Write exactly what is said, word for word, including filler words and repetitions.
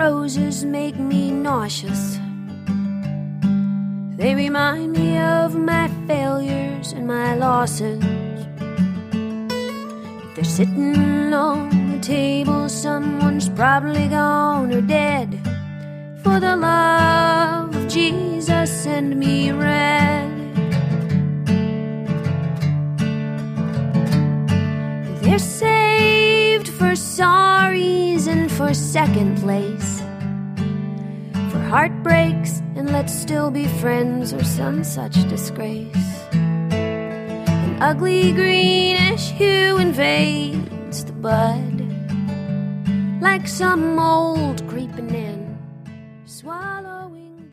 roses make me nauseous. They remind me of my failures and my losses. If they're sitting on the table, someone's probably gone or dead. For the love of Jesus, send me red. They're saved for sorries and for second place, for heartbreaks and let's still be friends, or some such disgrace. An ugly greenish hue invades the bud, like some mold creeping in, swallowing